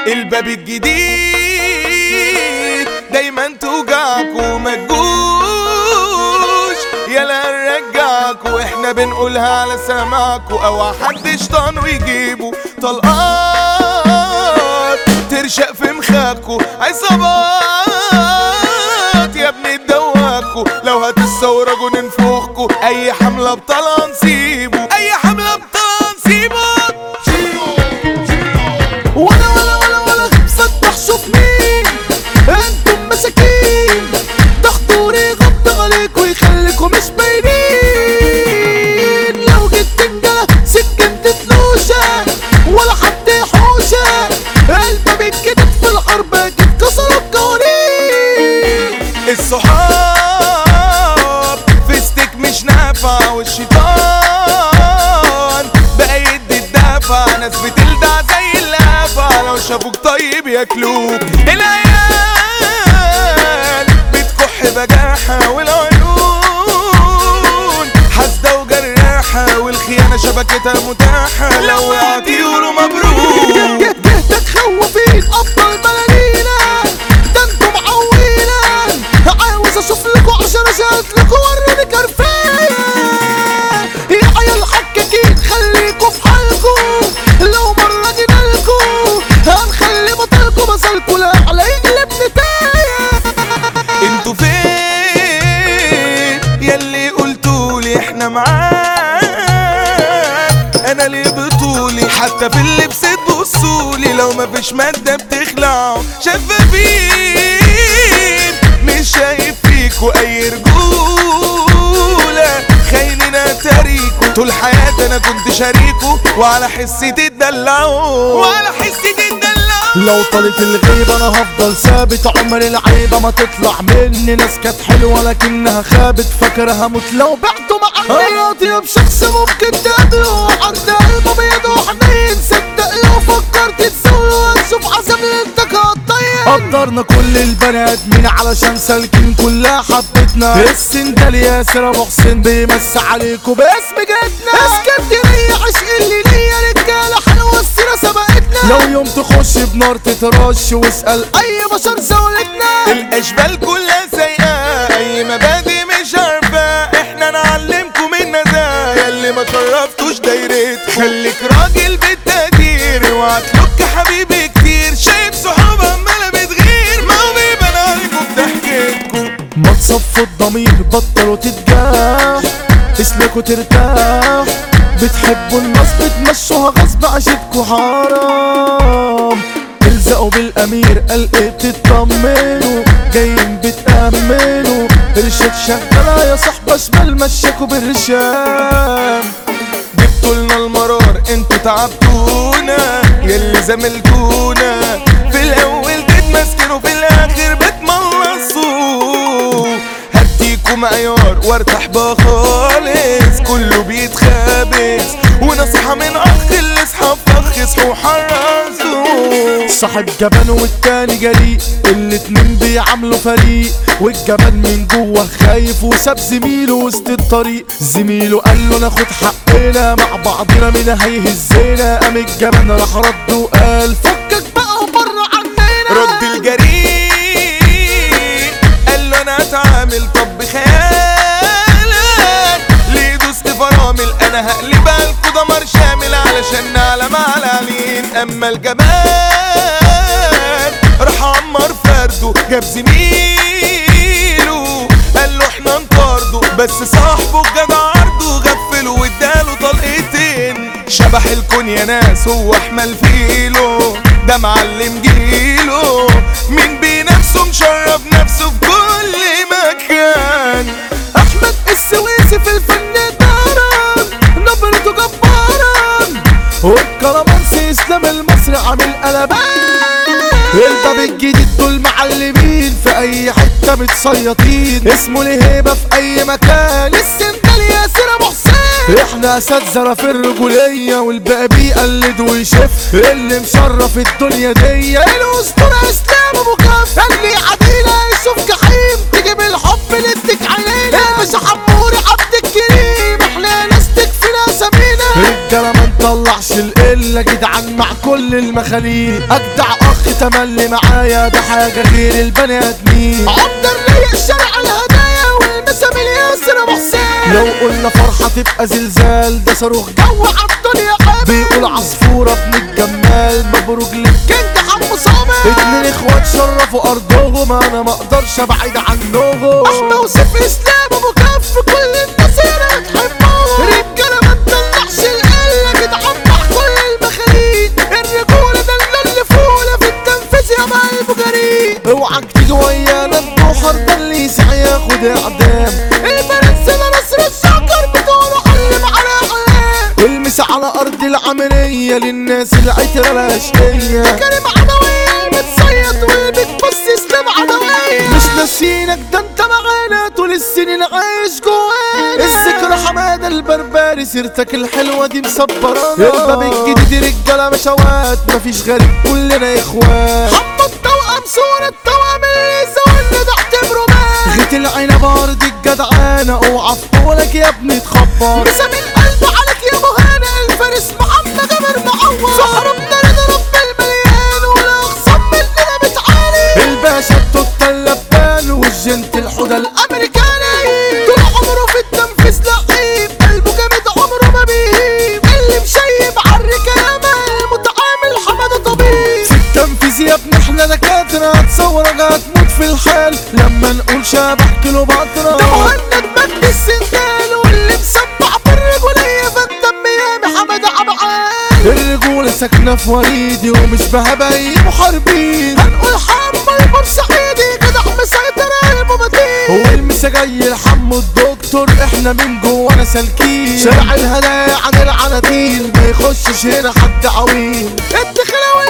الباب الجديد دايما توجعكوا ما تجوش، يلا نرجعكوا احنا بنقولها على سماعكوا، اوعى حد شيطان ويجيبوا طلقات ترشق في مخاكوا، عصابات يا ابني تدواكوا، لو هتستورجوا ننفخكوا، اي حملة بطلع نسيبه، اي حملة بطلع نسيبه. ولا فتح شوف مين انتم مساكين، ده خطوري غطى عليكوا يخليكوا مش باينين، لو جيت تنجلة سكنت تلوشة ولا حد يحوشة، الباب الجديد في الحرب اكيد كسروا القوانين. الصحاب فيستك مش نافع، والشيطان بقى يدي الدافع، ناس بتلدع زي اللافع، لو شافوك طيب ياكلوك، العيال بتكح بجاحة، والعيون حاسدة وجراحة، والخيانة شبكتها متاحة، لو وقعت يقولوا مبروك. جهتك خوفين افضل بلالينا، ده انتم معوينا، عاوز اشوف لكوا 10 شهات لكوا وروني كرفان، يا عيال حكاكين خليكوا في حالكوا، لو مرة جينالكوا هنخلي بطلكوا مثلكوا لا على يقلب نتايا. انتوا فين ياللي قلتولي احنا معاك، انا ليه بطولي حتى في اللبس تبصولي، لو مفيش مادة بتخلعوا شفافين، مش شايف فيكوا اي رجولة، خاينين اتاريكوا، طول حياتي انا كنت شريكوا، وعلى حسي تدلعوا، وعلى حسي تدلعوا. لو طالت الغيبة انا هفضل ثابت، عمر العيبة ما تطلع مني، ناس كانت حلوة لكنها خابت، فاكر هموت لو بعته معني، انا اطيب شخص ممكن تقابله، عرض قلبه بيد وحنين، صدق لو فكرت تسوله هتشوف عذاب ليلتك هتطير. قدرنا كل البني ادمين علشان سالكين كلها حبتنا، السندال ياسر ابو حسين بيمس عليكوا باسم جدنا، اسكندرية عشق اللي ليا رجالة حلوة السيرة سبقتنا، لو يوم تخش بنار تترش واسأل اي بشر زولتنا، الاشبال كلها سيئة اي مبادئ مش عارفة، احنا نعلمكم النزايا اللي ما شرفتوش دايرتكم، خليك راجل بالتقدير وهتلوك حبيبي كتير، شايف صحاب عمالة بتغير، ما هو بيبان عليكم بضحكتكم، ما تصفوا الضمير بطلوا تتجاح، اسمكوا ترتاح، بتحبوا الناس بتمشوها غصب عشتكوا حرام، الزقوا بالامير قلقت تطمنوا، جايين بتأمنوا، ارشاد شغالة يا صاحبة شمال مشاكوا بالرشام، جبتوا لنا المرار انتوا تعبتونا، ياللي زملتونا، في الاول تتمسكنوا في الاخر بتملصوا، هديكوا معيار وارتاح بقى خالص، كله بيتخابس، ونصيحة من اخ اللي اصحاب فخ اصحوا حرصوا، صاحب جبان والتاني جريء، الاتنين بيعملوا فريق، والجبان من جوه خايف وساب زميله وسط الطريق، زميله قال له ناخد حقنا مع بعضنا مين هيهزنا، قام الجبان راح رد وقال فكك بقى وبره عننا، رد الجريء قال له انا اتعامل طب بخيالك، ليه دوست فرامل انا هقلبها لكوا دمر شامل، علشان نعلم على العلين، اما الجبان راح عمر فرده، جاب زميله قال له احنا نطارده، بس صاحبه الجدع عرضه غفله واداله طلقتين، شبح الكون يا ناس هو احمل فيله، ده معلم جيله، مين بنفسه مشرف نفسه في كل مكان، احمد السويسي في الفن داران، نبرته جبارا، والكرمانسي اسلام المصري عامل قلبان، الباب الجديد دول معلمين في اي حته متصيطين، اسمه ليه هيبه في اي مكان، السندال ياسر ابو حسين، احنا اساتذه في الرجوليه، والباقي بيقلد ويشف، اللي مشرف الدنيا دي الاسطوره اسلام ابو كف، اللي عدينا يشوف جحيم تجيب الحب نديك عينينا، الباشا حموري عبد الكريم، احنا ناس تكفينا سمينا، الرجاله ما نطلعش القله يلا جدعان مع كل المخاليق، اجدع اخ تملي معايا ده حاجه غير البني ادمين. عبد الريق الشارع الهدايا والمسام الياسر ابو حسين. لو قلنا فرحه تبقى زلزال ده صاروخ جو عالدنيا حبيب بيقول عصفوره ابن الجمال مبروك كنت حمو صامر. اتنين اخوات شرفوا ارضهم انا ما اقدرش ابعد عنهم. احمد وسيف اسلام ابو كف كل الناس هنا تحبهم. رجاله ما تطلعش القله جدعان مع كل المخاليق. الرجوله ده اللي فوله في التنفيذ يا قلبه جريء. اوعك تيجي ويانا الجوهر ده اللي يسعى ياخد اعدام. البرنس ده نصر السكر بتقولوا علم على اعلام. والمس على ارض العمليه للناس العتره الاشقيه. كريم عدويه المتصيد والبتبص اسلام عدويه. مش ناسينك ده انت معانا طول السنين عايش جوانا. الذكرى حماده البربري سيرتك الحلوه دي مصبرانا. الباب الجديد رجاله مشوات مفيش غريب كلنا اخوات. حمو التوأم صورة التوأم اللي زولنا ده اعتبره مات. غيت العين بارد الجدعانه اوعى في طولك يا ابني تخبر. مسام القلب عليك يا مهانة الفارس محمد جابر معور. في حربنا رضا رب المليان ولا اخصم مننا بتعاني. الباشا التوتة اللبان والجنت الحدى الامريكاني. طول عمره في التنفيذ لعيب قلبه جامد عمره ما بيهيب. اللي مشيب عالركامة المتعامل حمادة طبيب. في التنفيذ يا ابني احنا دكاترة هتصورك هتموت في الحال لما نقول شبح كيلوباترا. ده مهند مجد السندال واللي مسمع في الرجولية فالدم يامي حمادة عبعال. الرجولة ساكنة في وريدي ومش بهباي محاربين. هنقول حمى البورسعيدي جدع مسيطر المبادئ. هو المسا جاي لحمو الدكتور احنا من جوانا سالكين. شارع الهدايا عن العناتيل ما يخشش هنا حد عويل. الدخلاوي